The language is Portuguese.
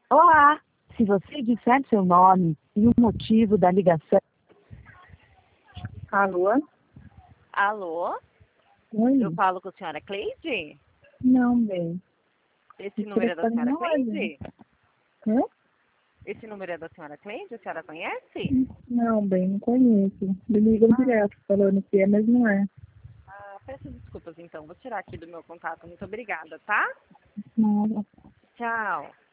Olá! Se você disser seu nome e o motivo da ligação. Alô? Alô? Oi? Eu falo com a senhora Cleide? Não, bem. Esse Esse número é da telefone senhora não é Cleide? Hã? Esse número é da senhora Cleide? A senhora conhece? Não, bem, não conheço. Me ligam direto falando que é, mas não é. Ah, peço desculpas então. Vou tirar aqui do meu contato. Muito obrigada, tá? Não. Tchau.